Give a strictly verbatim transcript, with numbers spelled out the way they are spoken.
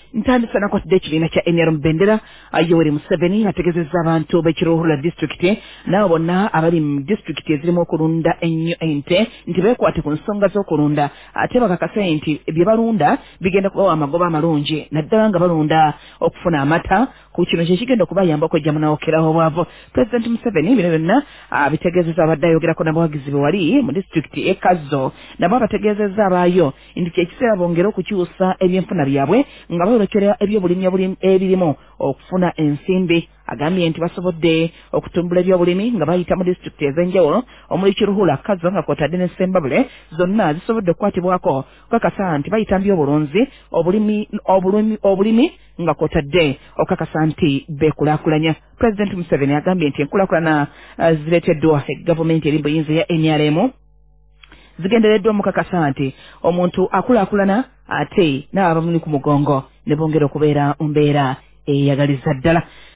ntandisa nakwatidde ekibiina kya N R M Bendera Yoweri Museveni ategezezza abantu b'Ekiruhura disitulikiti n'abo bonna abali mu disitulikiti ezirimu okulunda ennyo ente nti beekwate ku nsonga z'okulunda ate bakakase nti bye balunda bigenda kubawa amagoba amalungi naddala nga balunda okufuna amata ku kino kye kigenda okubayamba okwejja munaawokerawo obwavu. Pulezidenti Museveni bino byonna abitegeezezza abadde ayogerako n'abawagizi be wali mu disitulikiti e Kazo nabo abategeezezza abaayo nti kyekiseera bongere okukyusa ebyenfuna byabwe nga boolekera ebyobulimi ebirimu okufuna ensimbi. Agambye nti basobodde okutumbula ebyobulimi nga bayita mu disitulikiti ez'enjawulo omuli Kiruhura, Kazo nga kwotadde ne Sembabule zonna zisobodde okukwatibwako okukakasa nti bayita mu byobulunzi obulimi obulimi obulimi nga kwotadde okukakasa nti beekulaakulanya. Pulezidenti Museveni agambye nti enkulaakulana uh, zireeteddwa gavumenti eri buyinza ya N R M zigendereddwa mukakasa nti omuntu akulaakulana ate n'abamuli ku mugongo ne bongera okubeera mbeera eyagaliza ddala.